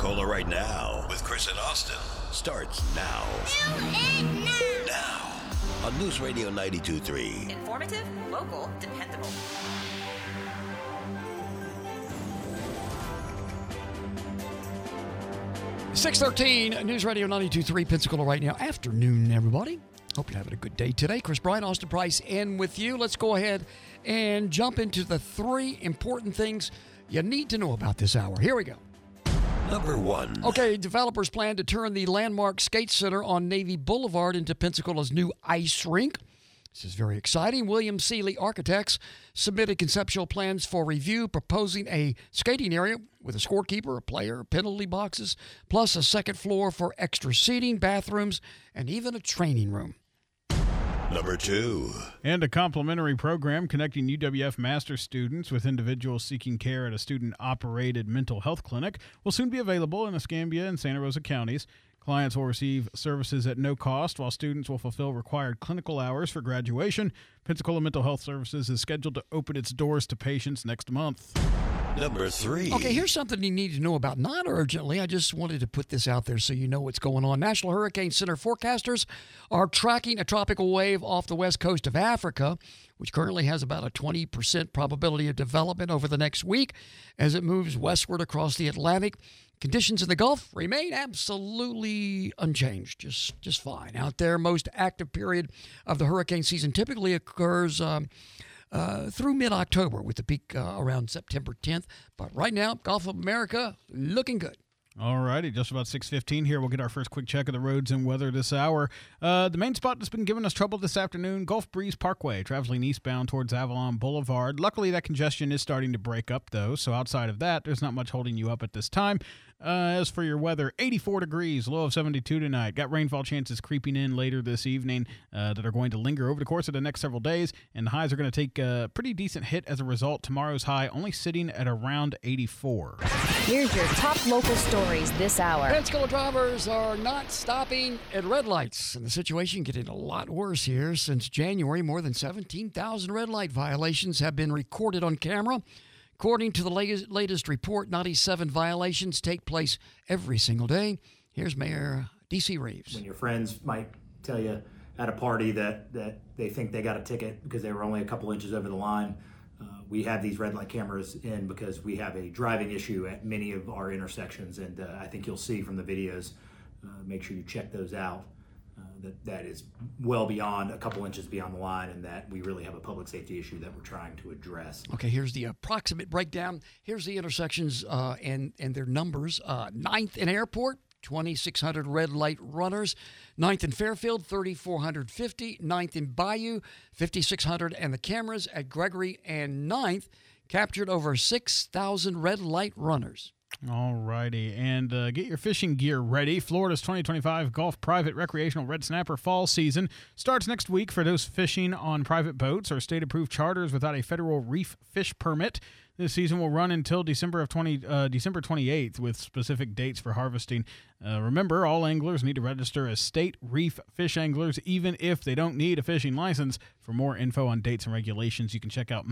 Pensacola right now with Chris and Austin starts now. Now on News Radio 92.3. Informative, local, dependable. .613 News Radio 92.3 Pensacola right now. Afternoon, everybody. Hope you're having a good day today. Chris Bryant, Austin Price, in with you. Let's go ahead and jump into the 3 important things you need to know about this hour. Here we go. Number 1. Okay, developers plan to turn the landmark skate center on Navy Boulevard into Pensacola's new ice rink. This is very exciting. William Seeley Architects submitted conceptual plans for review, proposing a skating area with a scorekeeper, a player, penalty boxes, plus a second floor for extra seating, bathrooms, and even a training room. Number 2. And a complimentary program connecting UWF master students with individuals seeking care at a student-operated mental health clinic will soon be available in Escambia and Santa Rosa counties. Clients will receive services at no cost, while students will fulfill required clinical hours for graduation. Pensacola Mental Health Services is scheduled to open its doors to patients next month. Number 3. Okay, here's something you need to know about. Not urgently. I just wanted to put this out there so you know what's going on. National Hurricane Center forecasters are tracking a tropical wave off the west coast of Africa, which currently has about a 20% probability of development over the next week as it moves westward across the Atlantic. Conditions in the Gulf remain absolutely unchanged, just fine out there. Most active period of the hurricane season typically occurs through mid-October, with the peak around September 10th. But right now, Gulf of America looking good. All righty, just about 6:15 here. We'll get our first quick check of the roads and weather this hour. The main spot that's been giving us trouble this afternoon, Gulf Breeze Parkway, traveling eastbound towards Avalon Boulevard. Luckily, that congestion is starting to break up, though, so outside of that, there's not much holding you up at this time. As for your weather, 84 degrees, low of 72 tonight. Got rainfall chances creeping in later this evening that are going to linger over the course of the next several days, and the highs are going to take a pretty decent hit as a result. Tomorrow's high only sitting at around 84. Here's your top local stories this hour. Pensacola drivers are not stopping at red lights, and the situation getting a lot worse here. Since January, more than 17,000 red light violations have been recorded on camera. According to the latest report, 97 violations take place every single day. Here's Mayor D.C. Reeves. When your friends might tell you at a party that they think they got a ticket because they were only a couple inches over the line, we have these red light cameras in because we have a driving issue at many of our intersections, and I think you'll see from the videos, make sure you check those out, that is well beyond a couple inches beyond the line, and that we really have a public safety issue that we're trying to address. Okay, here's the approximate breakdown. Here's the intersections and their numbers. 9th and Airport, 2,600 red light runners. 9th and Fairfield, 3,450. 9th in Bayou, 5,600. And the cameras at Gregory and 9th captured over 6,000 red light runners. All righty, and get your fishing gear ready. Florida's 2025 Gulf Private Recreational Red Snapper Fall Season starts next week for those fishing on private boats or state-approved charters without a federal reef fish permit. This season will run until December 28th, with specific dates for harvesting. Remember, all anglers need to register as state reef fish anglers, even if they don't need a fishing license. For more info on dates and regulations, you can check out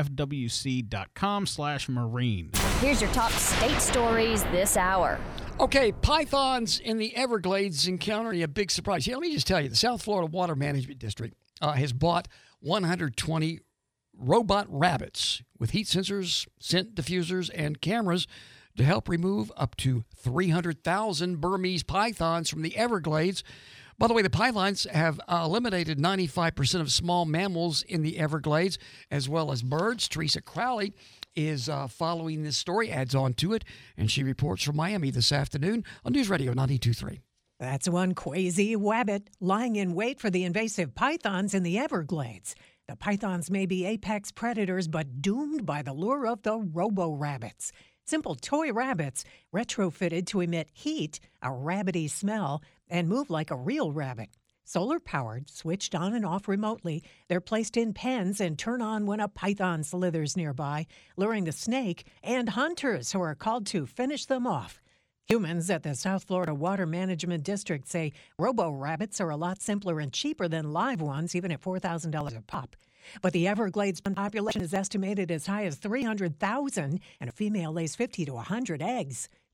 myfwc.com/marine. Here's your top state stories this hour. Okay, pythons in the Everglades encountering a big surprise. Here, let me just tell you, the South Florida Water Management District has bought 120 robot rabbits with heat sensors, scent diffusers, and cameras to help remove up to 300,000 Burmese pythons from the Everglades. By the way, the pythons have eliminated 95% of small mammals in the Everglades, as well as birds. Teresa Crowley is following this story, adds on to it, and she reports from Miami this afternoon on News Radio 92.3. That's one crazy wabbit lying in wait for the invasive pythons in the Everglades. The pythons may be apex predators, but doomed by the lure of the robo-rabbits. Simple toy rabbits retrofitted to emit heat, a rabbity smell, and move like a real rabbit. Solar-powered, switched on and off remotely, they're placed in pens and turn on when a python slithers nearby, luring the snake and hunters who are called to finish them off. Humans at the South Florida Water Management District say robo-rabbits are a lot simpler and cheaper than live ones, even at $4,000 a pop. But the Everglades population is estimated as high as 300,000, and a female lays 50 to 100 eggs.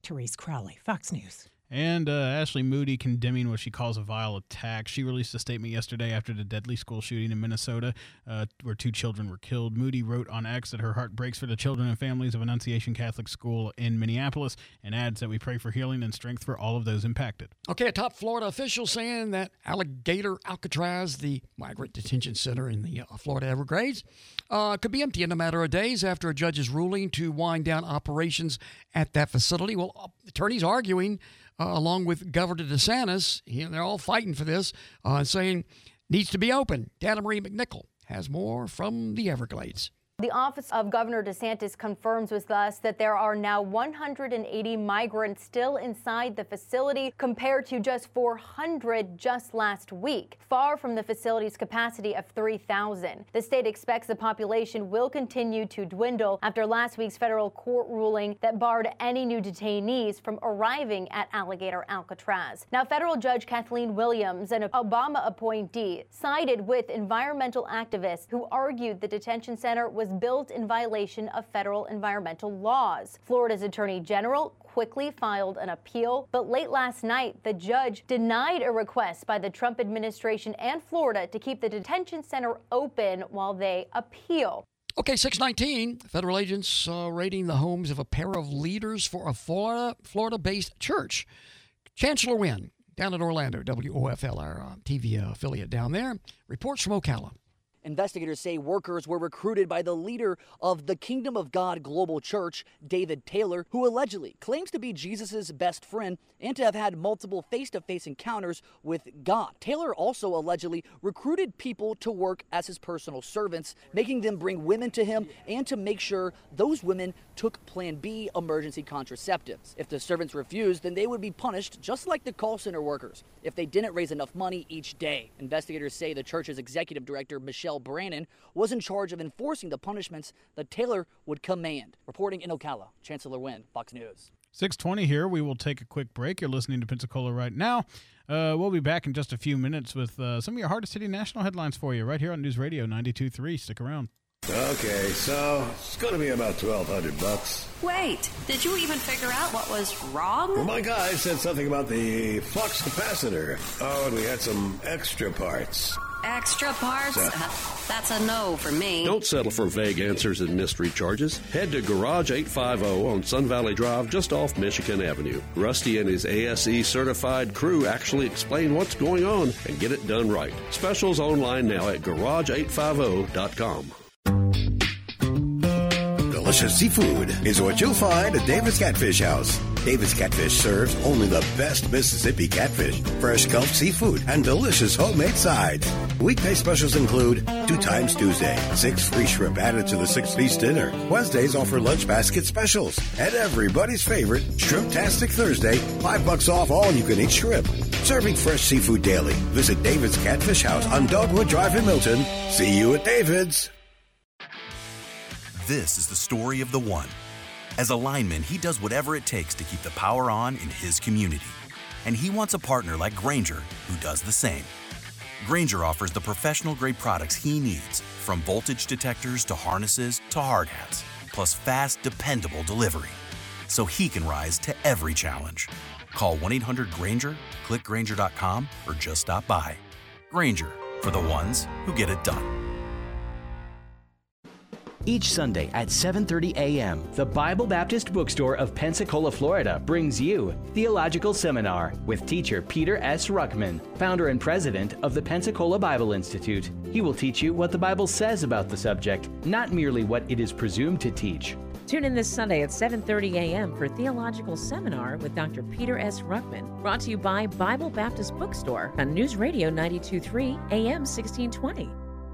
Therese Crowley, Fox News. And Ashley Moody condemning what she calls a vile attack. She released a statement yesterday after the deadly school shooting in Minnesota where 2 children were killed. Moody wrote on X that her heart breaks for the children and families of Annunciation Catholic School in Minneapolis and adds that we pray for healing and strength for all of those impacted. Okay, a top Florida official saying that Alligator Alcatraz, the migrant detention center in the Florida Everglades, could be empty in a matter of days after a judge's ruling to wind down operations at that facility. Well, attorneys arguing along with Governor DeSantis, they're all fighting for this, saying needs to be open. Dana Marie McNichol has more from the Everglades. The office of Governor DeSantis confirms with us that there are now 180 migrants still inside the facility compared to just 400 just last week, far from the facility's capacity of 3,000. The state expects the population will continue to dwindle after last week's federal court ruling that barred any new detainees from arriving at Alligator Alcatraz. Now, federal judge Kathleen Williams, an Obama appointee, sided with environmental activists who argued the detention center was built in violation of federal environmental laws. Florida's Attorney General quickly filed an appeal, but late last night, the judge denied a request by the Trump administration and Florida to keep the detention center open while they appeal. Okay, 619, federal agents raiding the homes of a pair of leaders for a Florida-based church. Chancellor Wynn, down in Orlando, WOFL, our TV affiliate down there, reports from Ocala. Investigators say workers were recruited by the leader of the Kingdom of God Global Church, David Taylor, who allegedly claims to be Jesus' best friend and to have had multiple face-to-face encounters with God. Taylor also allegedly recruited people to work as his personal servants, making them bring women to him and to make sure those women took Plan B emergency contraceptives. If the servants refused, then they would be punished just like the call center workers if they didn't raise enough money each day. Investigators say the church's executive director, Michelle Brannon, was in charge of enforcing the punishments that Taylor would command. Reporting in Ocala, Chancellor Wynn, Fox News. 6:20 here. We will take a quick break. You're listening to Pensacola right now. We'll be back in just a few minutes with some of your hardest hitting national headlines for you right here on News Radio 92.3. Stick around. Okay, so it's going to be about $1,200. Wait, did you even figure out what was wrong? Well, my guy said something about the flux capacitor. Oh, and we had some extra parts. Extra parts? That's a no for me. Don't settle for vague answers and mystery charges. Head to Garage 850 on Sun Valley Drive just off Michigan Avenue. Rusty and his ASE certified crew actually explain what's going on and get it done right. Specials online now at garage850.com. Delicious seafood is what you'll find at David's Catfish House. David's Catfish serves only the best Mississippi catfish, fresh Gulf seafood, and delicious homemade sides. Weekday specials include 2 times Tuesday, 6 free shrimp added to the 6-piece dinner. Wednesdays offer lunch basket specials. And everybody's favorite, Shrimptastic Thursday, $5 off all you-can-eat shrimp. Serving fresh seafood daily. Visit David's Catfish House on Dogwood Drive in Milton. See you at David's. This is the story of the one. As a lineman, he does whatever it takes to keep the power on in his community. And he wants a partner like Grainger who does the same. Grainger offers the professional-grade products he needs, from voltage detectors to harnesses to hard hats, plus fast, dependable delivery, so he can rise to every challenge. Call 1-800-GRAINGER, click Grainger.com, or just stop by. Grainger, for the ones who get it done. Each Sunday at 7:30 a.m., the Bible Baptist Bookstore of Pensacola, Florida brings you Theological Seminar with teacher Peter S. Ruckman, founder and president of the Pensacola Bible Institute. He will teach you what the Bible says about the subject, not merely what it is presumed to teach. Tune in this Sunday at 7:30 a.m. for Theological Seminar with Dr. Peter S. Ruckman, brought to you by Bible Baptist Bookstore on News Radio 92.3 AM 1620.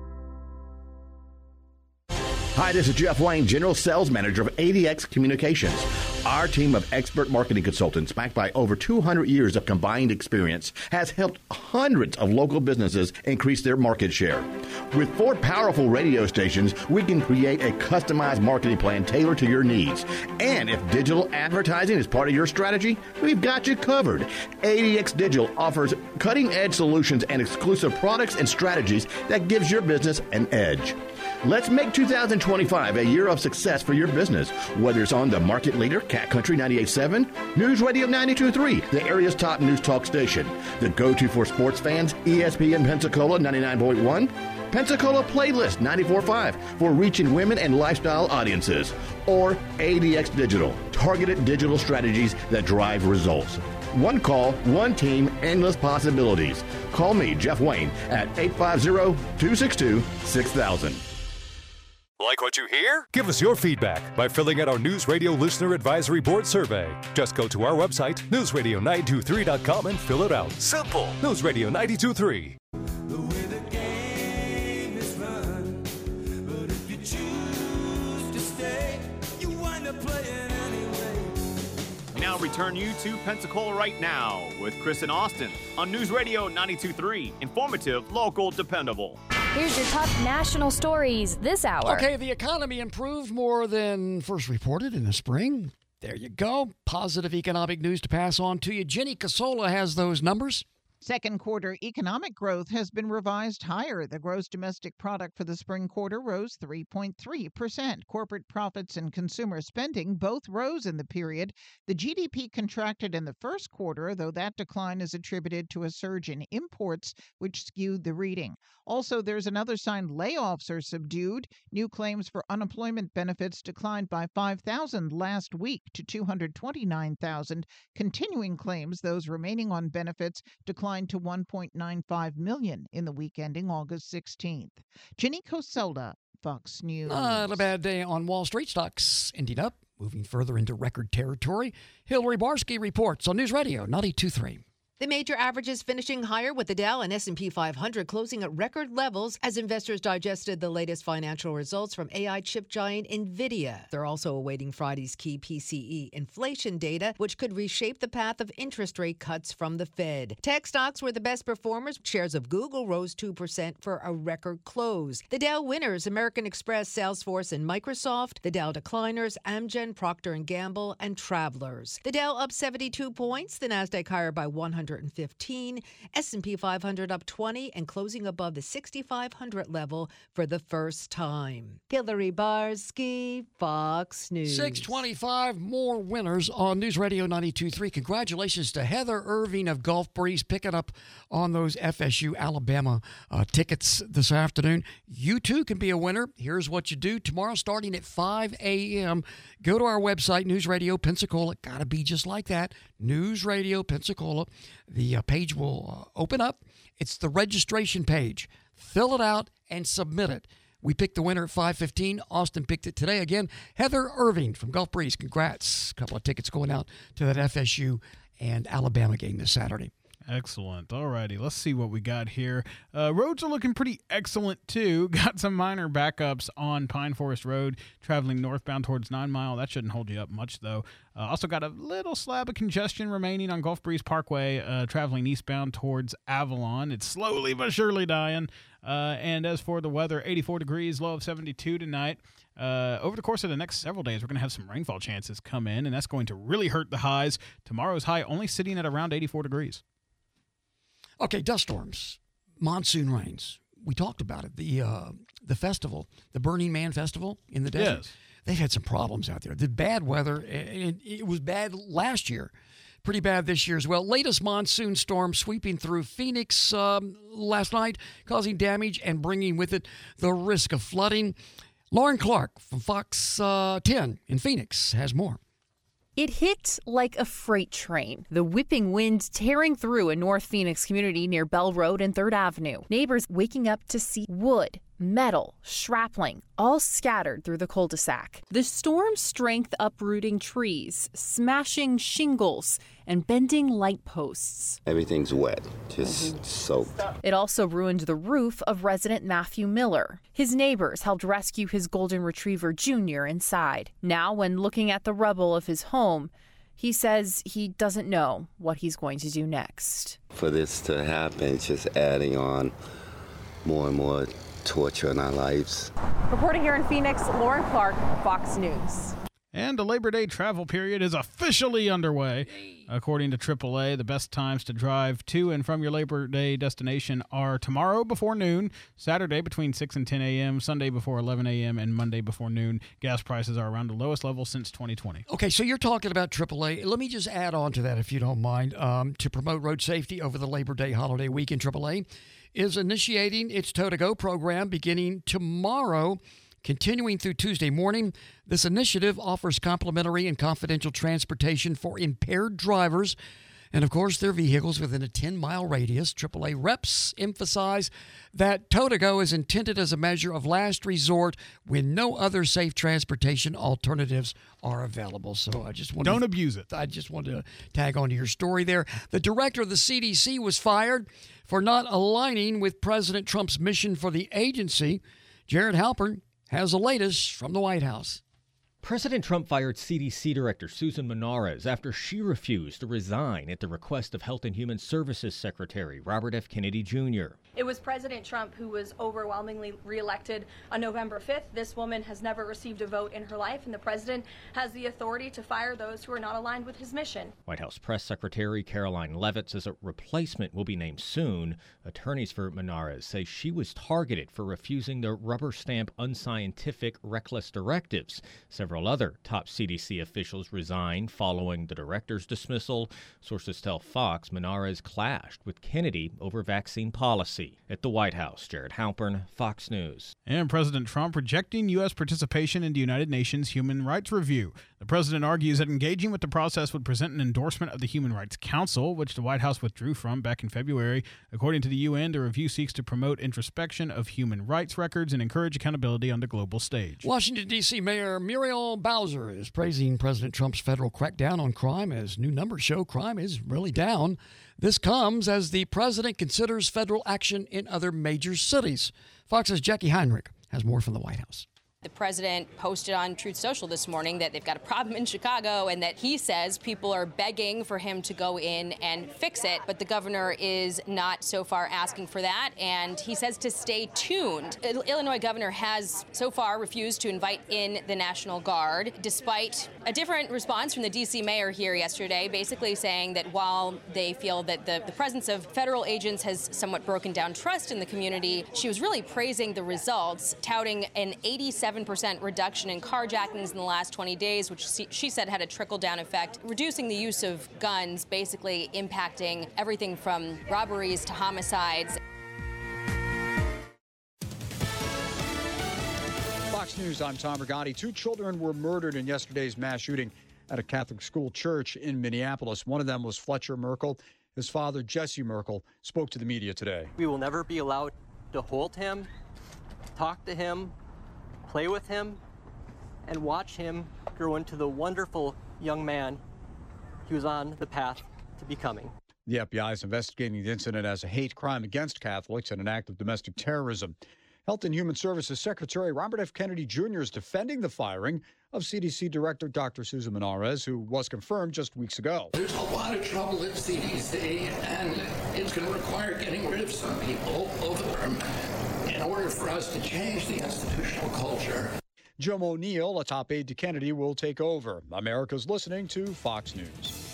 Hi, this is Jeff Wayne, General Sales Manager of ADX Communications. Our team of expert marketing consultants, backed by over 200 years of combined experience, has helped hundreds of local businesses increase their market share. With 4 powerful radio stations, we can create a customized marketing plan tailored to your needs. And if digital advertising is part of your strategy, we've got you covered. ADX Digital offers cutting-edge solutions and exclusive products and strategies that gives your business an edge. Let's make 2025 a year of success for your business. Whether it's on the market leader, Cat Country 98.7, News Radio 92.3, the area's top news talk station, the go-to for sports fans, ESPN Pensacola 99.1, Pensacola Playlist 94.5 for reaching women and lifestyle audiences, or ADX Digital, targeted digital strategies that drive results. One call, one team, endless possibilities. Call me, Jeff Wayne, at 850-262-6000. Like what you hear? Give us your feedback by filling out our News Radio Listener Advisory Board survey. Just go to our website, newsradio923.com, and fill it out. Simple. News Radio 92.3. Now return you to Pensacola Right Now with Chris and Austin on News Radio 92.3. Informative, local, dependable. Here's your top national stories this hour. Okay, the economy improved more than first reported in the spring. There you go. Positive economic news to pass on to you. Jenny Casola has those numbers. Second quarter economic growth has been revised higher. The gross domestic product for the spring quarter rose 3.3%. Corporate profits and consumer spending both rose in the period. The GDP contracted in the first quarter, though that decline is attributed to a surge in imports, which skewed the reading. Also, there's another sign layoffs are subdued. New claims for unemployment benefits declined by 5,000 last week to 229,000. Continuing claims, those remaining on benefits, declined to 1.95 million in the week ending August 16th. Jenny Coselda, Fox News. Not a bad day on Wall Street. Stocks ending up moving further into record territory. Hillary Barsky reports on News Radio 92.3. The major averages finishing higher, with the Dow and S&P 500 closing at record levels as investors digested the latest financial results from AI chip giant NVIDIA. They're also awaiting Friday's key PCE inflation data, which could reshape the path of interest rate cuts from the Fed. Tech stocks were the best performers. Shares of Google rose 2% for a record close. The Dow winners, American Express, Salesforce, and Microsoft. The Dow decliners, Amgen, Procter & Gamble, and Travelers. The Dow up 72 points, the Nasdaq higher by 115, S&P 500 up 20 and closing above the 6,500 level for the first time. Hillary Barsky, Fox News. 625, more winners on News Radio 92.3. Congratulations to Heather Irving of Gulf Breeze picking up on those FSU Alabama tickets this afternoon. You too can be a winner. Here's what you do. Tomorrow starting at 5 a.m., go to our website, News Radio Pensacola. Got to be just like that. News Radio Pensacola. The page will open up. It's the registration page. Fill it out and submit it. We picked the winner at 5:15. Austin picked it today. Again, Heather Irving from Gulf Breeze. Congrats. A couple of tickets going out to that FSU and Alabama game this Saturday. Excellent. All righty. Let's see what we got here. Roads are looking pretty excellent, too. Got some minor backups on Pine Forest Road, traveling northbound towards 9 Mile. That shouldn't hold you up much, though. Also got a little slab of congestion remaining on Gulf Breeze Parkway, traveling eastbound towards Avalon. It's slowly but surely dying. And as for the weather, 84 degrees, low of 72 tonight. Over the course of the next several days, we're going to have some rainfall chances come in, and that's going to really hurt the highs. Tomorrow's high only sitting at around 84 degrees. Okay, dust storms, monsoon rains. We talked about it. The festival, the Burning Man Festival in the desert. Yes. They've had some problems out there. The bad weather, and it was bad last year. Pretty bad this year as well. Latest monsoon storm sweeping through Phoenix last night, causing damage and bringing with it the risk of flooding. Lauren Clark from Fox 10 in Phoenix has more. It hit like a freight train, the whipping wind tearing through a North Phoenix community near Bell Road and 3rd Avenue. Neighbors waking up to see wood, metal, shrapnel, all scattered through the cul-de-sac. The storm's strength uprooting trees, smashing shingles, and bending light posts. Everything's wet, just soaked. It also ruined the roof of resident Matthew Miller. His neighbors helped rescue his golden retriever Junior inside. Now, when looking at the rubble of his home, he says he doesn't know what he's going to do next. For this to happen, it's just adding on more and more torture in our lives. Reporting here in Phoenix, Lauren Clark, Fox News. And the Labor Day travel period is officially underway. According to AAA, the best times to drive to and from your Labor Day destination are tomorrow before noon, Saturday between 6 and 10 a.m., Sunday before 11 a.m., and Monday before noon. Gas prices are around the lowest level since 2020. Okay, so you're talking about AAA. Let me just add on to that, if you don't mind. To promote road safety over the Labor Day holiday weekend, AAA is initiating its Tow to Go program beginning tomorrow, continuing through Tuesday morning. This initiative offers complimentary and confidential transportation for impaired drivers and, of course, their vehicles within a 10-mile radius. AAA reps emphasize that Tow to Go is intended as a measure of last resort when no other safe transportation alternatives are available. So I just don't abuse it. I just wanted to tag on to your story there. The director of the CDC was fired for not aligning with President Trump's mission for the agency. Jared Halpern has the latest from the White House. President Trump fired CDC Director Susan Menarez after she refused to resign at the request of Health and Human Services Secretary Robert F. Kennedy Jr. It was President Trump who was overwhelmingly reelected on November 5th. This woman has never received a vote in her life, and the president has the authority to fire those who are not aligned with his mission. White House Press Secretary Caroline Leavitt says a replacement will be named soon. Attorneys for Menarez say she was targeted for refusing the rubber stamp unscientific, reckless directives. Several other top CDC officials resigned following the director's dismissal. Sources tell Fox Menarez clashed with Kennedy over vaccine policy. At the White House, Jared Halpern, Fox News. And President Trump rejecting U.S. participation in the United Nations Human Rights Review. The president argues that engaging with the process would present an endorsement of the Human Rights Council, which the White House withdrew from back in February. According to the UN, the review seeks to promote introspection of human rights records and encourage accountability on the global stage. Washington, D.C. Mayor Muriel Bowser is praising President Trump's federal crackdown on crime as new numbers show crime is really down. This comes as the president considers federal action in other major cities. Fox's Jackie Heinrich has more from the White House. The president posted on Truth Social this morning that they've got a problem in Chicago and that he says people are begging for him to go in and fix it. But the governor is not so far asking for that, and he says to stay tuned. Illinois governor has so far refused to invite in the National Guard, despite a different response from the D.C. mayor here yesterday, basically saying that while they feel that the presence of federal agents has somewhat broken down trust in the community, she was really praising the results, touting an 87% reduction in carjackings in the last 20 days, which she said had a trickle-down effect, reducing the use of guns, basically impacting everything from robberies to homicides. Fox News, I'm Tom Rigotti. 2 children were murdered in yesterday's mass shooting at a Catholic school church in Minneapolis. One of them was Fletcher Merkel. His father, Jesse Merkel, spoke to the media today. We will never be allowed to hold him, talk to him, play with him, and watch him grow into the wonderful young man he was on the path to becoming. The FBI is investigating the incident as a hate crime against Catholics and an act of domestic terrorism. Health and Human Services Secretary Robert F. Kennedy Jr. is defending the firing of CDC Director Dr. Susan Menarez, who was confirmed just weeks ago. There's a lot of trouble at CDC, and it's going to require getting rid of some people in order for us to change the institutional culture. Jim O'Neill, a top aide to Kennedy, will take over. America's listening to Fox News.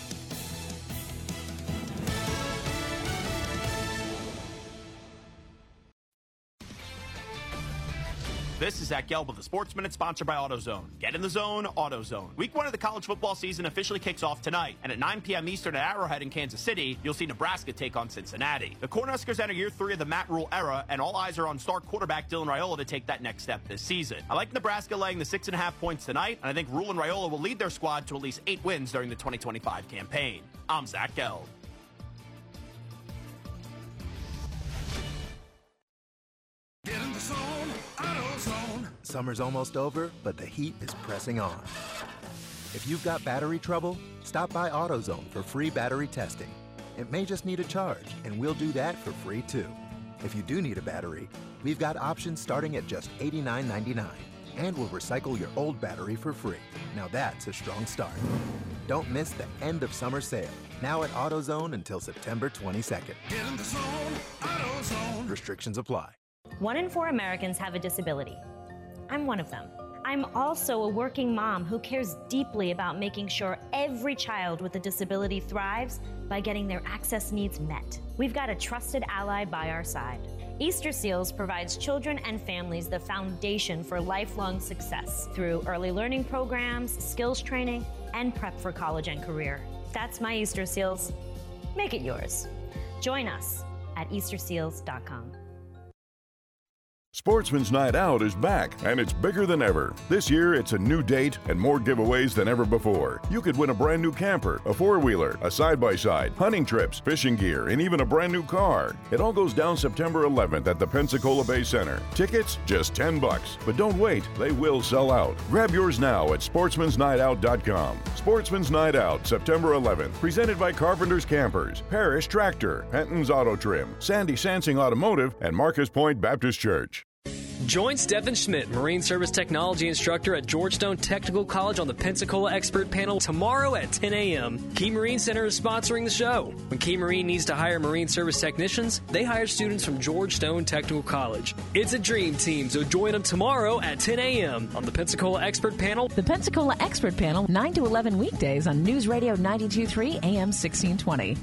This is Zach Gelb with the Sports Minute, sponsored by AutoZone. Get in the zone, AutoZone. Week 1 of the college football season officially kicks off tonight, and at 9 p.m. Eastern at Arrowhead in Kansas City, you'll see Nebraska take on Cincinnati. The Cornhuskers enter year 3 of the Matt Rule era, and all eyes are on star quarterback Dylan Raiola to take that next step this season. I like Nebraska laying the 6.5 points tonight, and I think Rule and Raiola will lead their squad to at least 8 wins during the 2025 campaign. I'm Zach Gelb. Get in the zone, AutoZone. Summer's almost over, but the heat is pressing on. If you've got battery trouble, stop by AutoZone for free battery testing. It may just need a charge, and we'll do that for free too. If you do need a battery, we've got options starting at just $89.99, and we'll recycle your old battery for free. Now that's a strong start. Don't miss the end of summer sale, now at AutoZone until September 22nd. Get in the zone, AutoZone. Restrictions apply. 1 in 4 Americans have a disability. I'm one of them. I I'm also a working mom who cares deeply about making sure every child with a disability thrives by getting their access needs met. We've got a trusted ally by our side. Easter Seals provides children and families the foundation for lifelong success through early learning programs, skills training, and prep for college and career. That's my Easter Seals. Make it yours. Join us at easterseals.com. Sportsman's Night Out is back, and it's bigger than ever. This year, it's a new date and more giveaways than ever before. You could win a brand new camper, a four-wheeler, a side-by-side, hunting trips, fishing gear, and even a brand new car. It all goes down September 11th at the Pensacola Bay Center. Tickets, just $10. But don't wait, they will sell out. Grab yours now at sportsmansnightout.com. Sportsman's Night Out, September 11th, presented by Carpenter's Campers, Parrish Tractor, Penton's Auto Trim, Sandy Sansing Automotive, and Marcus Point Baptist Church. Join Stephen Schmidt, Marine Service Technology Instructor at Georgetown Technical College on the Pensacola Expert Panel tomorrow at 10 a.m. Key Marine Center is sponsoring the show. When Key Marine needs to hire Marine Service technicians, they hire students from Georgetown Technical College. It's a dream team, so join them tomorrow at 10 a.m. on the Pensacola Expert Panel. The Pensacola Expert Panel, 9 to 11 weekdays on News Radio 92.3 AM 1620.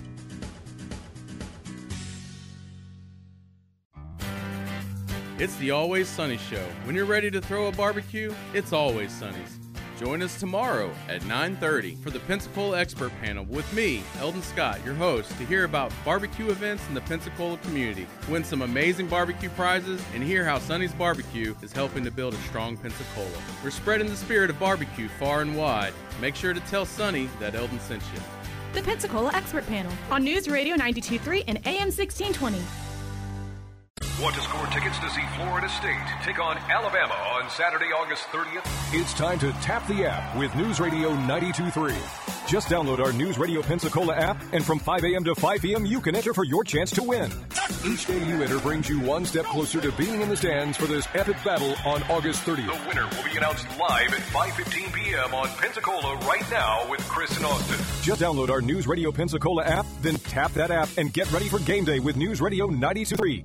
It's the Always Sunny Show. When you're ready to throw a barbecue, it's Always Sunny's. Join us tomorrow at 9:30 for the Pensacola Expert Panel with me, Eldon Scott, your host, to hear about barbecue events in the Pensacola community, win some amazing barbecue prizes, and hear how Sunny's Barbecue is helping to build a strong Pensacola. We're spreading the spirit of barbecue far and wide. Make sure to tell Sunny that Eldon sent you. The Pensacola Expert Panel on News Radio 92.3 and AM 1620. Want to score tickets to see Florida State take on Alabama on Saturday, August 30th? It's time to tap the app with News Radio 92.3. Just download our News Radio Pensacola app, and from 5 a.m. to 5 p.m., you can enter for your chance to win. Each day you enter brings you one step closer to being in the stands for this epic battle on August 30th. The winner will be announced live at 5:15 p.m. on Pensacola right now with Chris and Austin. Just download our News Radio Pensacola app, then tap that app and get ready for game day with News Radio 92.3.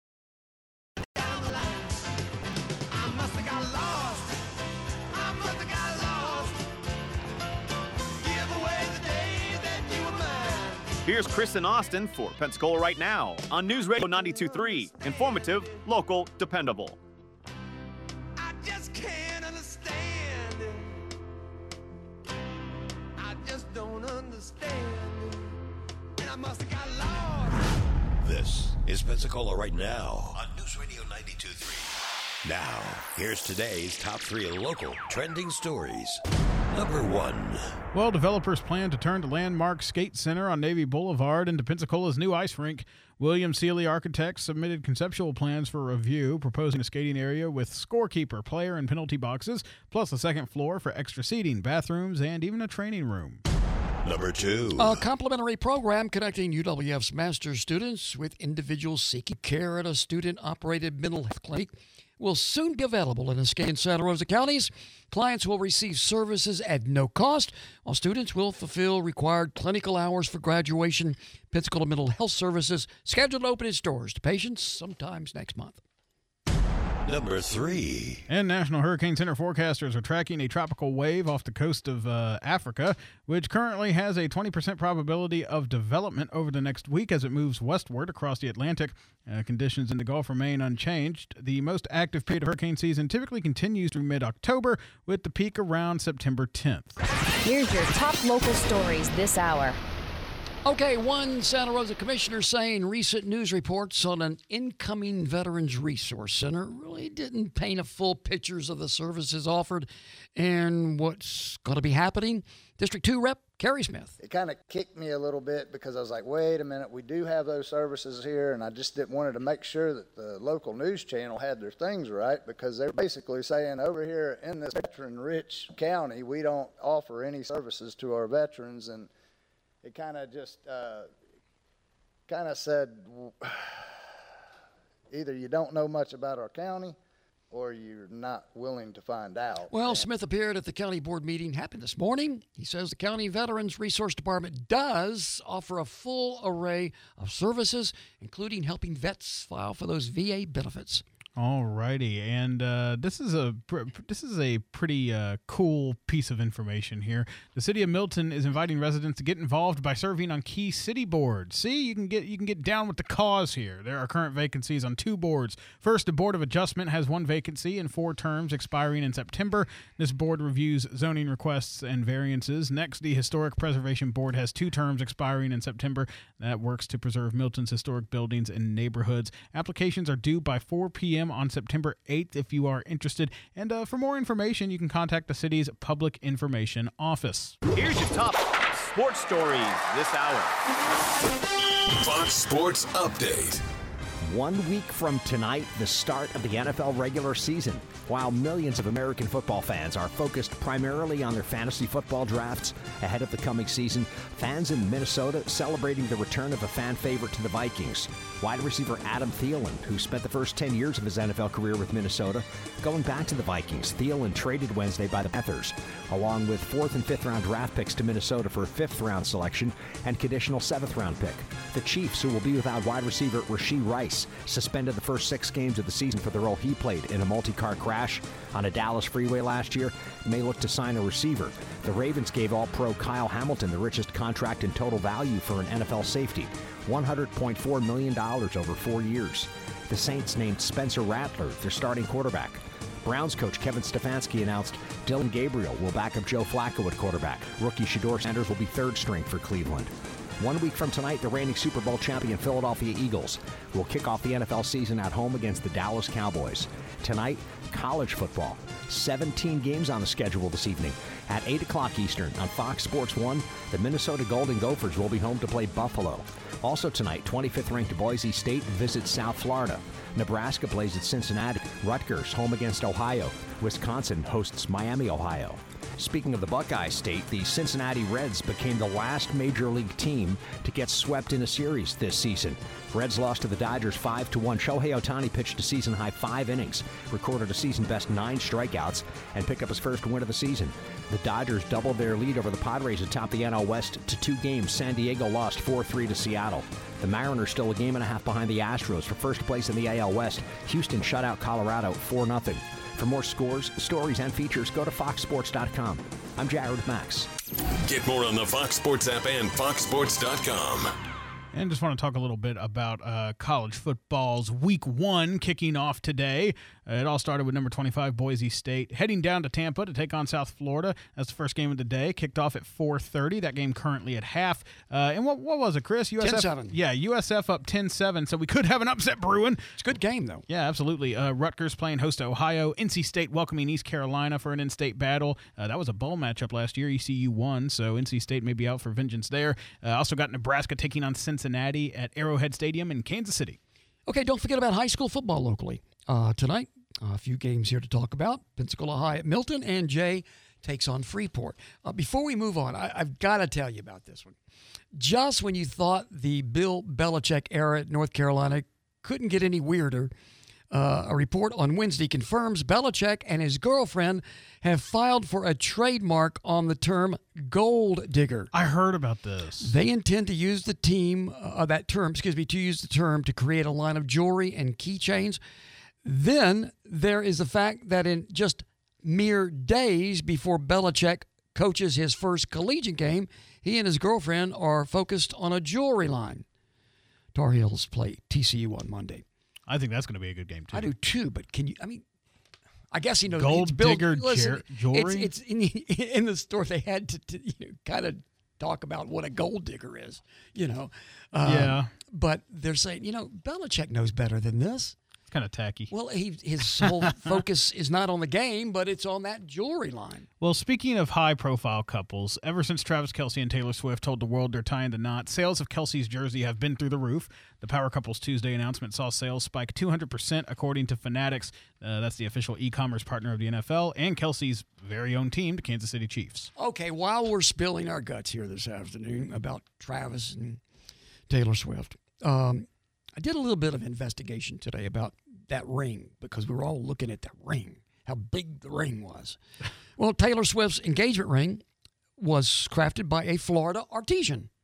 Here's Chris and Austin for Pensacola Right Now on News Radio 92.3. Informative, local, dependable. I just can't understand it. I just don't understand it. And I must have got lost. This is Pensacola Right Now on News Radio 92.3. Now, here's today's top 3 local trending stories. Number 1. Well, developers plan to turn the landmark skate center on Navy Boulevard into Pensacola's new ice rink. William Seeley Architects submitted conceptual plans for review, proposing a skating area with scorekeeper, player, and penalty boxes, plus a second floor for extra seating, bathrooms, and even a training room. Number 2. A complimentary program connecting UWF's master's students with individuals seeking care at a student-operated mental health clinic will soon be available in Escambia and Santa Rosa counties. Clients will receive services at no cost, while students will fulfill required clinical hours for graduation. Pensacola Mental Health Services scheduled to open its doors to patients sometimes next month. Number 3. And National Hurricane Center forecasters are tracking a tropical wave off the coast of Africa, which currently has a 20% probability of development over the next week as it moves westward across the Atlantic. Conditions in the Gulf remain unchanged. The most active period of hurricane season typically continues through mid-October, with the peak around September 10th. Here's your top local stories this hour. Okay, one Santa Rosa commissioner saying recent news reports on an incoming Veterans Resource Center really didn't paint a full picture of the services offered and what's going to be happening. District 2 Rep Kerry Smith. It kind of kicked me a little bit because I was like, wait a minute, we do have those services here, and I just wanted to make sure that the local news channel had their things right, because they're basically saying over here in this veteran-rich county, we don't offer any services to our veterans, and it kind of just said either you don't know much about our county or you're not willing to find out. Well, Smith appeared at the county board meeting happened this morning. He says the County Veterans Resource Department does offer a full array of services, including helping vets file for those VA benefits. All righty, and this is a pretty cool piece of information here. The city of Milton is inviting residents to get involved by serving on key city boards. See, you can get down with the cause here. There are current vacancies on 2 boards. First, the Board of Adjustment has 1 vacancy and 4 terms expiring in September. This board reviews zoning requests and variances. Next, the Historic Preservation Board has 2 terms expiring in September. That works to preserve Milton's historic buildings and neighborhoods. Applications are due by 4 p.m. on September 8th if you are interested. And for more information, you can contact the city's Public Information Office. Here's your top sports stories this hour. Fox Sports Update. 1 week from tonight, the start of the NFL regular season. While millions of American football fans are focused primarily on their fantasy football drafts ahead of the coming season, fans in Minnesota celebrating the return of a fan favorite to the Vikings. Wide receiver Adam Thielen, who spent the first 10 years of his NFL career with Minnesota, going back to the Vikings. Thielen traded Wednesday by the Panthers, along with 4th and 5th round draft picks to Minnesota for a 5th round selection and conditional 7th round pick. The Chiefs, who will be without wide receiver Rashee Rice, suspended the first 6 games of the season for the role he played in a multi-car crash on a Dallas freeway last year, may look to sign a receiver. The Ravens gave All-Pro Kyle Hamilton the richest contract in total value for an NFL safety, $100.4 million over 4 years. The Saints named Spencer Rattler their starting quarterback. Browns coach Kevin Stefanski announced Dylan Gabriel will back up Joe Flacco at quarterback. Rookie Shedeur Sanders will be 3rd string for Cleveland. 1 week from tonight, the reigning Super Bowl champion Philadelphia Eagles will kick off the NFL season at home against the Dallas Cowboys. Tonight, college football. 17 games on the schedule this evening. At 8 o'clock Eastern on Fox Sports 1, the Minnesota Golden Gophers will be home to play Buffalo. Also tonight, 25th-ranked Boise State visits South Florida. Nebraska plays at Cincinnati. Rutgers home against Ohio. Wisconsin hosts Miami, Ohio. Speaking of the Buckeye State, the Cincinnati Reds became the last major league team to get swept in a series this season. Reds lost to the Dodgers 5-1. Shohei Ohtani pitched a season-high 5 innings, recorded a season-best 9 strikeouts, and picked up his first win of the season. The Dodgers doubled their lead over the Padres atop the NL West to 2 games. San Diego lost 4-3 to Seattle. The Mariners still a game and a half behind the Astros for first place in the AL West. Houston shut out Colorado 4-0. For more scores, stories, and features, go to foxsports.com. I'm Jared Max. Get more on the Fox Sports app and foxsports.com. And just want to talk a little bit about college football's Week 1 kicking off today. It all started with number 25, Boise State, heading down to Tampa to take on South Florida. That's the first game of the day. Kicked off at 4:30. That game currently at half. And what was it, Chris? USF, 10-7. Yeah, USF up 10-7, so we could have an upset brewing. It's a good game, though. Yeah, absolutely. Rutgers playing host to Ohio. NC State welcoming East Carolina for an in-state battle. That was a bowl matchup last year. ECU won, so NC State may be out for vengeance there. Also got Nebraska taking on Cincinnati at Arrowhead Stadium in Kansas City. Okay, don't forget about high school football locally. Tonight, a few games here to talk about. Pensacola High at Milton, and Jay takes on Freeport. Before we move on, I've got to tell you about this one. Just when you thought the Bill Belichick era at North Carolina couldn't get any weirder, a report on Wednesday confirms Belichick and his girlfriend have filed for a trademark on the term gold digger. I heard about this. They intend to use the term to create a line of jewelry and keychains. Then there is the fact that in just mere days before Belichick coaches his first collegiate game, he and his girlfriend are focused on a jewelry line. Tar Heels play TCU on Monday. I think that's going to be a good game, too. I do, too, but I guess he knows. Gold digger jewelry? It's in the store they had to kind of talk about what a gold digger is, Yeah. But they're saying, Belichick knows better than this. It's kind of tacky. Well, his whole focus is not on the game, but it's on that jewelry line. Well, speaking of high-profile couples, ever since Travis Kelce and Taylor Swift told the world they're tying the knot, sales of Kelce's jersey have been through the roof. The Power Couples Tuesday announcement saw sales spike 200%, according to Fanatics. That's the official e-commerce partner of the NFL and Kelce's very own team, the Kansas City Chiefs. Okay, while we're spilling our guts here this afternoon about Travis and Taylor Swift, I did a little bit of investigation today about that ring because we were all looking at that ring, how big the ring was. Well, Taylor Swift's engagement ring was crafted by a Florida artisan,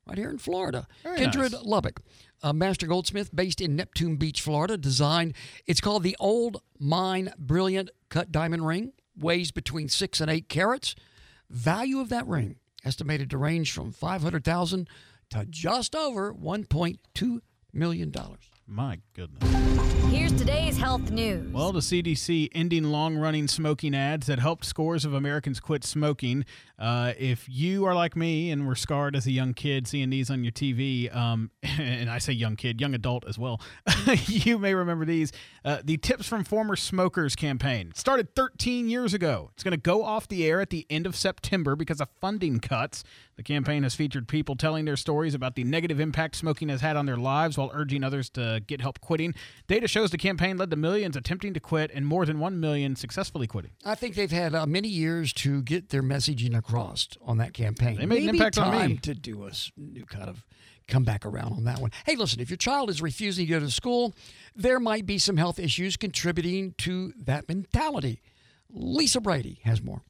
right here in Florida. Very Kindred nice. Lubbock, a master goldsmith based in Neptune Beach, Florida, designed, it's called the Old Mine Brilliant Cut Diamond Ring, weighs between 6 and 8 carats. Value of that ring estimated to range from $500,000 to just over $1.2 million. My goodness. Here's today's health news. Well, the CDC ending long-running smoking ads that helped scores of Americans quit smoking. If you are like me and were scarred as a young kid seeing these on your TV, and I say young kid, young adult as well, you may remember these. The Tips from Former Smokers campaign started 13 years ago. It's going to go off the air at the end of September because of funding cuts. The campaign has featured people telling their stories about the negative impact smoking has had on their lives while urging others to get help quitting. Data shows the campaign led to millions attempting to quit and more than 1 million successfully quitting. I think they've had many years to get their messaging across on that campaign. They made an impact on me. Maybe time to do a new kind of come back around on that one. Hey, listen, if your child is refusing to go to school, there might be some health issues contributing to that mentality. Lisa Brady has more.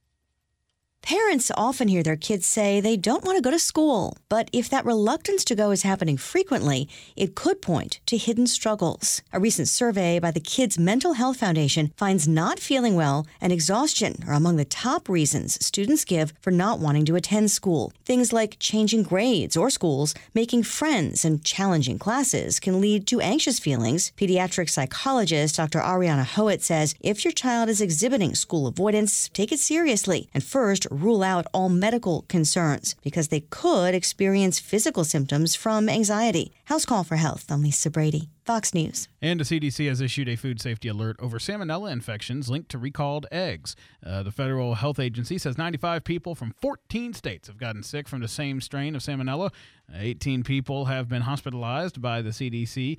Parents often hear their kids say they don't want to go to school, but if that reluctance to go is happening frequently, it could point to hidden struggles. A recent survey by the Kids Mental Health Foundation finds not feeling well and exhaustion are among the top reasons students give for not wanting to attend school. Things like changing grades or schools, making friends, and challenging classes can lead to anxious feelings. Pediatric psychologist Dr. Ariana Howitt says if your child is exhibiting school avoidance, take it seriously and first rule out all medical concerns because they could experience physical symptoms from anxiety. House Call for Health. I'm Lisa Brady, Fox News. And the CDC has issued a food safety alert over salmonella infections linked to recalled eggs. The Federal Health Agency says 95 people from 14 states have gotten sick from the same strain of salmonella. 18 people have been hospitalized by the CDC,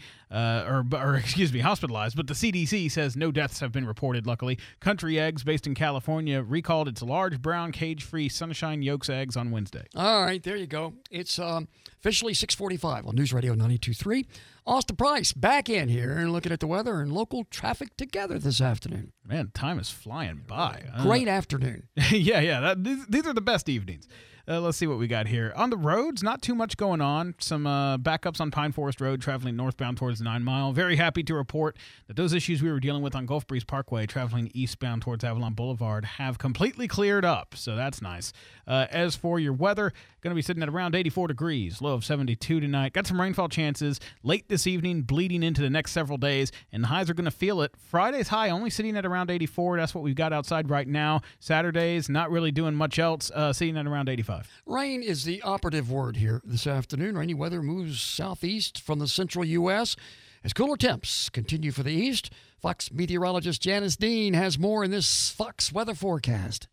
hospitalized, but the CDC says no deaths have been reported, luckily. Country Eggs, based in California, recalled its large brown cage-free Sunshine Yolks eggs on Wednesday. All right, there you go. It's officially 6:45 on News Radio 92.3. Austin Price back in here and looking at the weather and local traffic together this afternoon. Man, time is flying by. Great afternoon. Yeah. These are the best evenings. Let's see what we got here. On the roads, not too much going on. Some backups on Pine Forest Road traveling northbound towards 9 Mile. Very happy to report that those issues we were dealing with on Gulf Breeze Parkway traveling eastbound towards Avalon Boulevard have completely cleared up, so that's nice. As for your weather, going to be sitting at around 84 degrees, low of 72 tonight. Got some rainfall chances late this evening, bleeding into the next several days, and the highs are going to feel it. Friday's high only sitting at around 84. That's what we've got outside right now. Saturday's not really doing much else, sitting at around 85. Rain is the operative word here this afternoon. Rainy weather moves southeast from the central U.S. as cooler temps continue for the east. Fox meteorologist Janice Dean has more in this Fox weather forecast.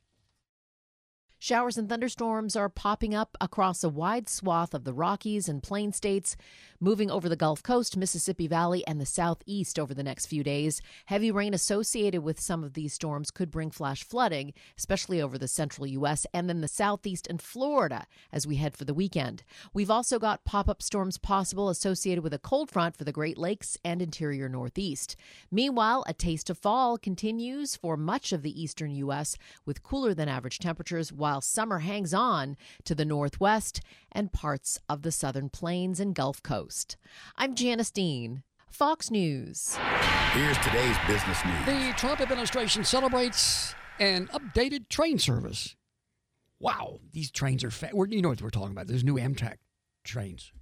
Showers and thunderstorms are popping up across a wide swath of the Rockies and Plain States, moving over the Gulf Coast, Mississippi Valley, and the southeast over the next few days. Heavy rain associated with some of these storms could bring flash flooding, especially over the central U.S. and then the southeast and Florida as we head for the weekend. We've also got pop-up storms possible associated with a cold front for the Great Lakes and interior Northeast. Meanwhile, a taste of fall continues for much of the eastern U.S. with cooler than average temperatures, while summer hangs on to the northwest and parts of the southern plains and Gulf Coast. I'm Janice Dean, Fox News. Here's today's business news. The Trump administration celebrates an updated train service. Wow, these trains are you know what we're talking about. There's new Amtrak trains.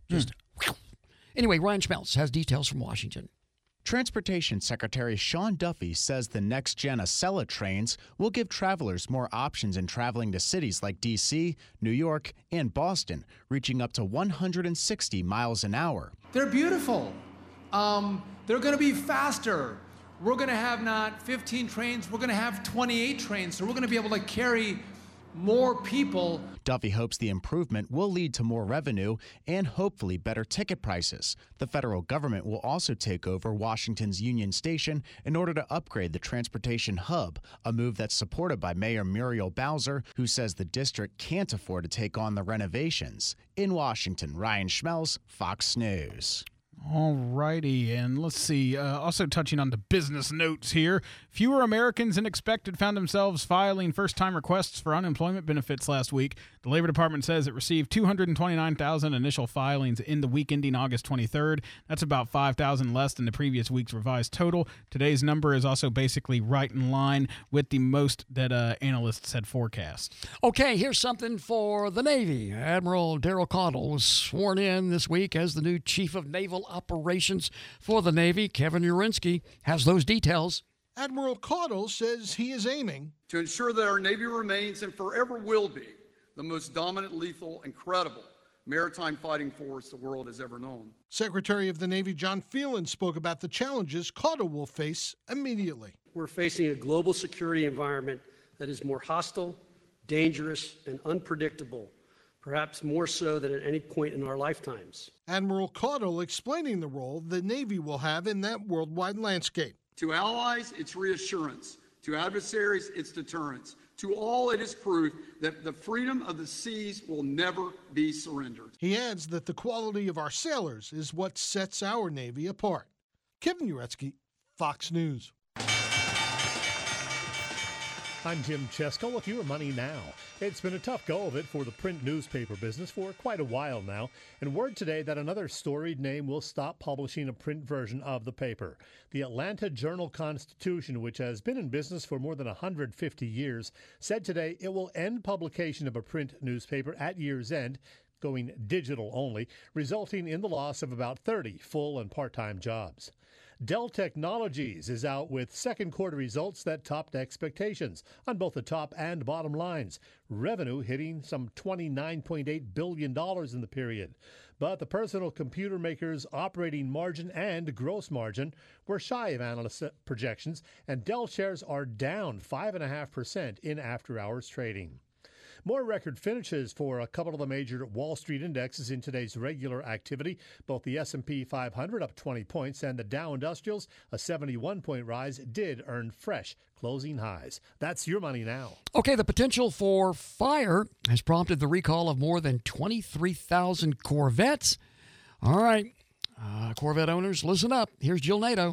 Anyway, Ryan Schmeltz has details from Washington. Transportation Secretary Sean Duffy says the next-gen Acela trains will give travelers more options in traveling to cities like D.C., New York, and Boston, reaching up to 160 miles an hour. They're beautiful. They're going to be faster. We're going to have not 15 trains, we're going to have 28 trains, so we're going to be able to carry more people. Duffy hopes the improvement will lead to more revenue and hopefully better ticket prices. The federal government will also take over Washington's Union Station in order to upgrade the transportation hub, a move that's supported by Mayor Muriel Bowser, who says the district can't afford to take on the renovations. In Washington, Ryan Schmelz, Fox News. All righty, and let's see, also touching on the business notes here, fewer Americans than expected found themselves filing first-time requests for unemployment benefits last week. The Labor Department says it received 229,000 initial filings in the week ending August 23rd. That's about 5,000 less than the previous week's revised total. Today's number is also basically right in line with the most that analysts had forecast. Okay, here's something for the Navy. Admiral Daryl Caudle was sworn in this week as the new Chief of Naval Operations for the Navy. Kevin Urinsky has those details. Admiral Caudle says he is aiming to ensure that our Navy remains and forever will be the most dominant, lethal, and credible maritime fighting force the world has ever known. Secretary of the Navy John Phelan spoke about the challenges Caudle will face immediately. We're facing a global security environment that is more hostile, dangerous, and unpredictable, perhaps more so than at any point in our lifetimes. Admiral Caudle explaining the role the Navy will have in that worldwide landscape. To allies, it's reassurance. To adversaries, it's deterrence. To all, it is proof that the freedom of the seas will never be surrendered. He adds that the quality of our sailors is what sets our Navy apart. Kevin Uretsky, Fox News. I'm Jim Chesko with your Money Now. It's been a tough go of it for the print newspaper business for quite a while now, and word today that another storied name will stop publishing a print version of the paper. The Atlanta Journal-Constitution, which has been in business for more than 150 years, said today it will end publication of a print newspaper at year's end, going digital only, resulting in the loss of about 30 full and part-time jobs. Dell Technologies is out with second quarter results that topped expectations on both the top and bottom lines. Revenue hitting some $29.8 billion in the period. But the personal computer maker's operating margin and gross margin were shy of analyst projections, and Dell shares are down 5.5% in after-hours trading. More record finishes for a couple of the major Wall Street indexes in today's regular activity. Both the S&P 500 up 20 points and the Dow Industrials, a 71-point rise, did earn fresh closing highs. That's your Money Now. Okay, the potential for fire has prompted the recall of more than 23,000 Corvettes. All right, Corvette owners, listen up. Here's Jill Nato.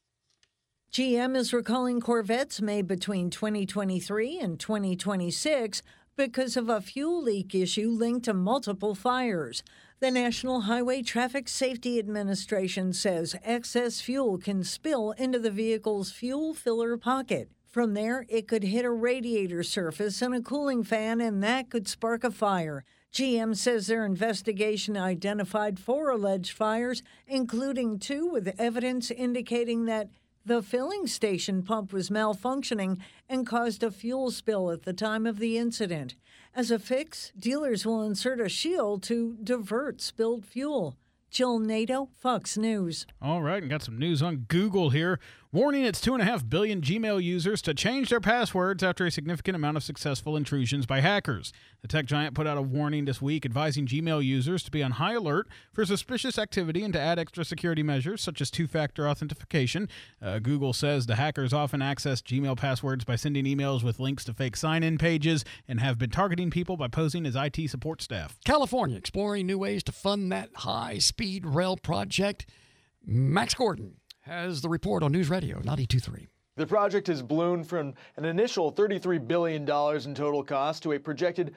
GM is recalling Corvettes made between 2023 and 2026 because of a fuel leak issue linked to multiple fires. The National Highway Traffic Safety Administration says excess fuel can spill into the vehicle's fuel filler pocket. From there, it could hit a radiator surface and a cooling fan, and that could spark a fire. GM says their investigation identified 4 alleged fires, including 2 with evidence indicating that the filling station pump was malfunctioning and caused a fuel spill at the time of the incident. As a fix, dealers will insert a shield to divert spilled fuel. Jill Nato, Fox News. All right, and got some news on Google here, warning its 2.5 billion Gmail users to change their passwords after a significant amount of successful intrusions by hackers. The tech giant put out a warning this week advising Gmail users to be on high alert for suspicious activity and to add extra security measures such as two-factor authentication. Google says the hackers often access Gmail passwords by sending emails with links to fake sign-in pages and have been targeting people by posing as IT support staff. California exploring new ways to fund that high-speed rail project. Max Gordon has the report on News Radio 92.3. The project has ballooned from an initial $33 billion in total cost to a projected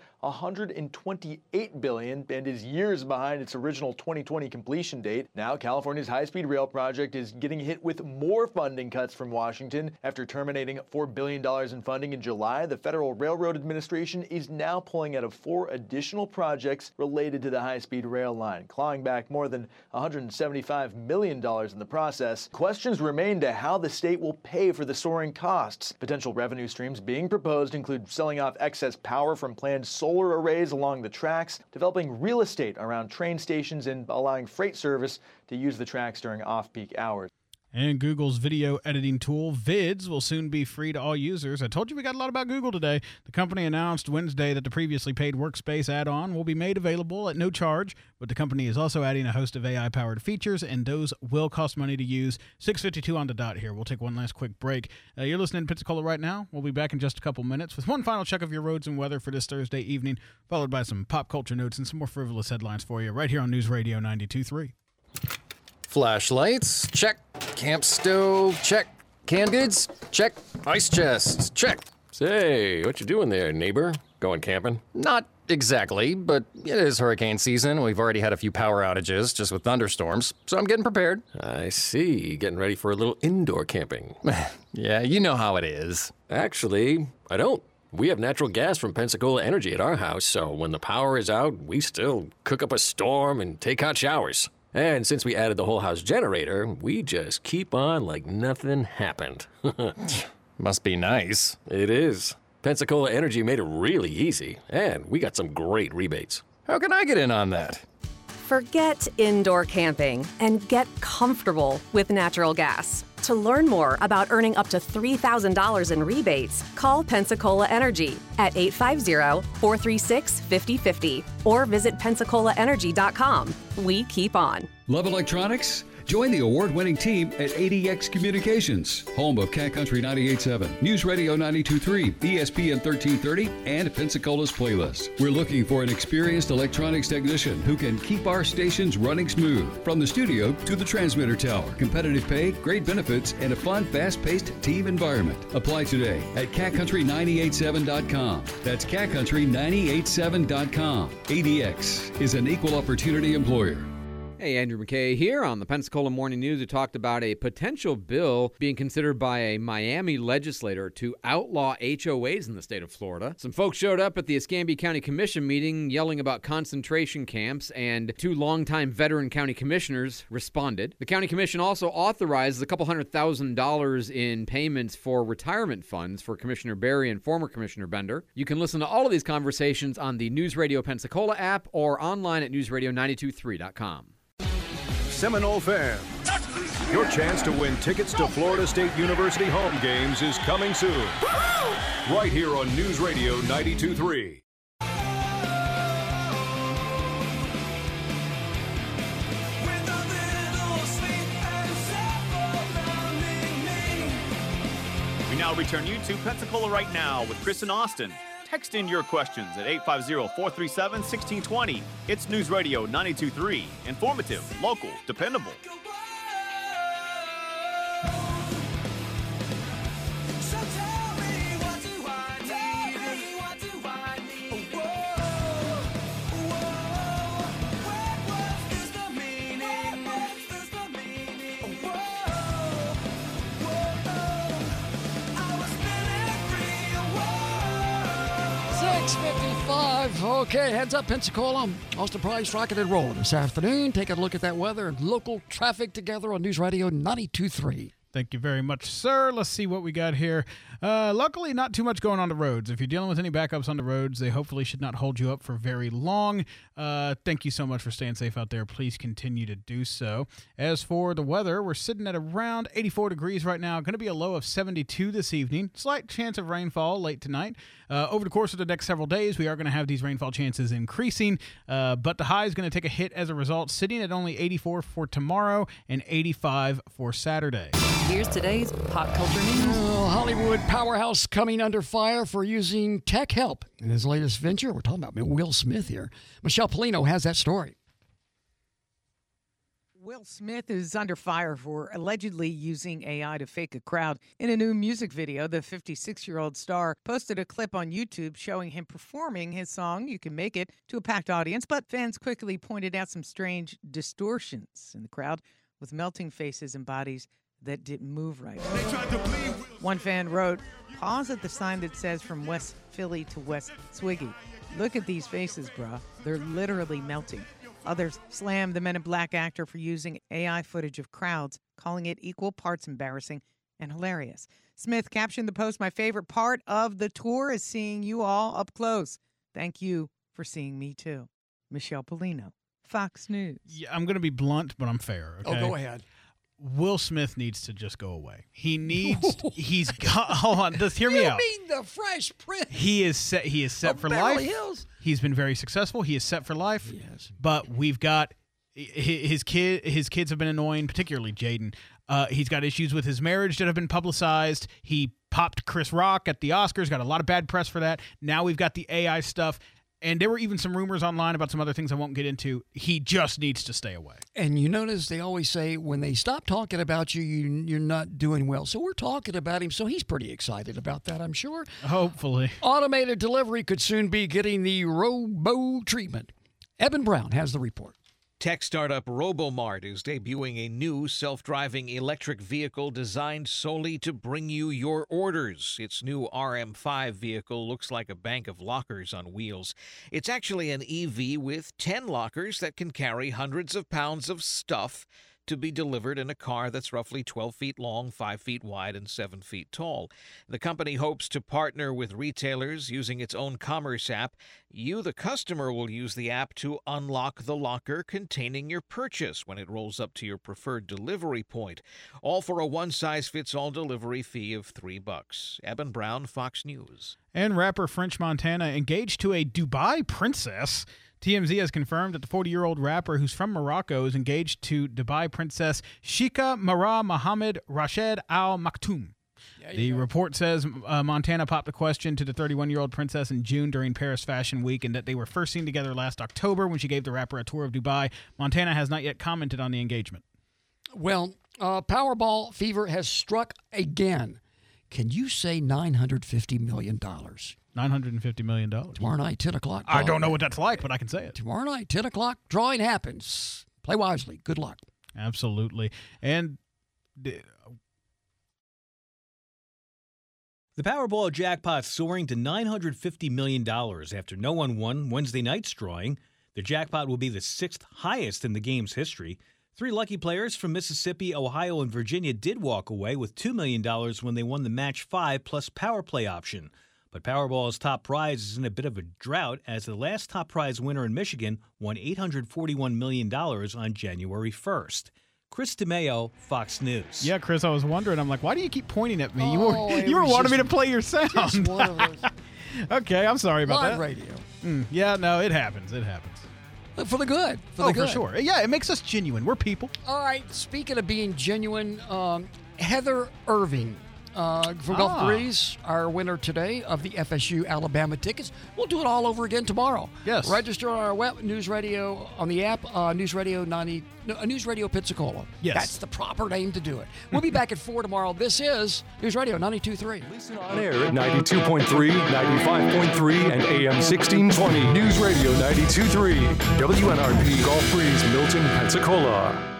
$128 billion and is years behind its original 2020 completion date. Now, California's high-speed rail project is getting hit with more funding cuts from Washington. After terminating $4 billion in funding in July, the Federal Railroad Administration is now pulling out of 4 additional projects related to the high-speed rail line, clawing back more than $175 million in the process. Questions remain to how the state will pay for the soaring costs. Potential revenue streams being proposed include selling off excess power from planned solar arrays along the tracks, developing real estate around train stations, and allowing freight service to use the tracks during off-peak hours. And Google's video editing tool, Vids, will soon be free to all users. I told you we got a lot about Google today. The company announced Wednesday that the previously paid Workspace add-on will be made available at no charge, but the company is also adding a host of AI-powered features, and those will cost money to use. 6:52 on the dot here. We'll take one last quick break. You're listening to Pensacola right now. We'll be back in just a couple minutes with one final check of your roads and weather for this Thursday evening, followed by some pop culture notes and some more frivolous headlines for you right here on News Radio 92.3. Flashlights, check. Camp stove, check. Canned goods, check. Ice chest, check. Say, what you doing there, neighbor? Going camping? Not exactly, but it is hurricane season. We've already had a few power outages just with thunderstorms, so I'm getting prepared. I see. Getting ready for a little indoor camping. Yeah, you know how it is. Actually, I don't. We have natural gas from Pensacola Energy at our house, so when the power is out, we still cook up a storm and take hot showers. And since we added the whole house generator, we just keep on like nothing happened. Must be nice. It is. Pensacola Energy made it really easy, and we got some great rebates. How can I get in on that? Forget indoor camping and get comfortable with natural gas. To learn more about earning up to $3,000 in rebates, call Pensacola Energy at 850-436-5050 or visit PensacolaEnergy.com. We keep on. Love electronics? Join the award-winning team at ADX Communications, home of Cat Country 98.7, News Radio 92.3, ESPN 1330, and Pensacola's Playlist. We're looking for an experienced electronics technician who can keep our stations running smooth, from the studio to the transmitter tower. Competitive pay, great benefits, and a fun, fast-paced team environment. Apply today at catcountry987.com. That's catcountry987.com. ADX is an equal opportunity employer. Hey, Andrew McKay here on the Pensacola Morning News. We talked about a potential bill being considered by a Miami legislator to outlaw HOAs in the state of Florida. Some folks showed up at the Escambia County Commission meeting yelling about concentration camps, and two longtime veteran county commissioners responded. The county commission also authorized a couple $100,000 in payments for retirement funds for Commissioner Berry and former Commissioner Bender. You can listen to all of these conversations on the News Radio Pensacola app or online at newsradio923.com. Seminole fans, your chance to win tickets to Florida State University home games is coming soon. Right here on News Radio 92.3. We now return you to Pensacola Right Now with Chris and Austin. Text in your questions at 850-437-1620. It's News Radio 92.3. Informative, local, dependable. Okay, heads up, Pensacola. Austin Price rocking and rolling this afternoon. Taking a look at that weather and local traffic together on News Radio 92.3. Thank you very much, sir. Let's see what we got here. Luckily, not too much going on the roads. If you're dealing with any backups on the roads, they hopefully should not hold you up for very long. Thank you so much for staying safe out there. Please continue to do so. As for the weather, we're sitting at around 84 degrees right now. Going to be a low of 72 this evening. Slight chance of rainfall late tonight. Over the course of the next several days, we are going to have these rainfall chances increasing, but the high is going to take a hit as a result, sitting at only 84 for tomorrow and 85 for Saturday. Here's today's pop culture news. Hollywood powerhouse coming under fire for using tech help in his latest venture. We're talking about Will Smith here. Michelle Polino has that story. Will Smith is under fire for allegedly using AI to fake a crowd. In a new music video, the 56-year-old star posted a clip on YouTube showing him performing his song, You Can Make It, to a packed audience, but fans quickly pointed out some strange distortions in the crowd with melting faces and bodies that didn't move right. One fan wrote, "Pause at the sign that says from West Philly to West Swiggy. Look at these faces, bruh. They're literally melting." Others slammed the Men in Black actor for using AI footage of crowds, calling it equal parts embarrassing and hilarious. Smith captioned the post, "My favorite part of the tour is seeing you all up close. Thank you for seeing me too." Michelle Polino, Fox News. Yeah, I'm going to be blunt, but I'm fair. Okay? Oh, go ahead. Will Smith needs to just go away. He's got, hold on, just hear me out. You mean the Fresh Prince? He is set for life. Beverly Hills? He's been very successful. He is set for life. Yes. But we've got his kids have been annoying, particularly Jaden. He's got issues with his marriage that have been publicized. He popped Chris Rock at the Oscars, got a lot of bad press for that. Now we've got the AI stuff. And there were even some rumors online about some other things I won't get into. He just needs to stay away. And you notice they always say when they stop talking about you, you're not doing well. So we're talking about him, so he's pretty excited about that, I'm sure. Hopefully. Automated delivery could soon be getting the robo treatment. Eben Brown has the report. Tech startup Robomart is debuting a new self-driving electric vehicle designed solely to bring you your orders. Its new RM5 vehicle looks like a bank of lockers on wheels. It's actually an EV with 10 lockers that can carry hundreds of pounds of stuff to be delivered in a car that's roughly 12 feet long, 5 feet wide, and 7 feet tall. The company hopes to partner with retailers using its own commerce app. You, the customer, will use the app to unlock the locker containing your purchase when it rolls up to your preferred delivery point, all for a one-size-fits-all delivery fee of $3. Eben Brown, Fox News. And rapper French Montana engaged to a Dubai princess. TMZ has confirmed that the 40-year-old rapper who's from Morocco is engaged to Dubai princess Sheikha Marah Mohammed Rashid Al Maktoum. The report says Montana popped a question to the 31-year-old princess in June during Paris Fashion Week and that they were first seen together last October when she gave the rapper a tour of Dubai. Montana has not yet commented on the engagement. Well, Powerball fever has struck again. Can you say $950 million? $950 million. Tomorrow night, 10 o'clock. I don't know what that's like, but I can say it. Tomorrow night, 10 o'clock, drawing happens. Play wisely. Good luck. Absolutely. And the Powerball jackpot soaring to $950 million after no one won Wednesday night's drawing. The jackpot will be the sixth highest in the game's history. 3 lucky players from Mississippi, Ohio, and Virginia did walk away with $2 million when they won the Match 5 plus Power Play option. But Powerball's top prize is in a bit of a drought as the last top prize winner in Michigan won $841 million on January 1st. Chris DeMeo, Fox News. Yeah, Chris, I was wondering. I'm like, why do you keep pointing at me? You were wanting me to play your sound. Just one of those. Okay, I'm sorry about Live that. radio. Yeah, no, it happens. It happens. For the good. For sure. Yeah, it makes us genuine. We're people. All right, speaking of being genuine, Heather Irving from Gulf Breeze, our winner today of the FSU Alabama tickets. We'll do it all over again tomorrow. Yes. Register on our web, News Radio, on the app, News Radio Pensacola. Yes. That's the proper name to do it. We'll be back at 4 tomorrow. This is News Radio 92.3. Listen on air at 92.3, 95.3, and AM 1620. News Radio 92.3. WNRP Gulf Breeze, Milton, Pensacola.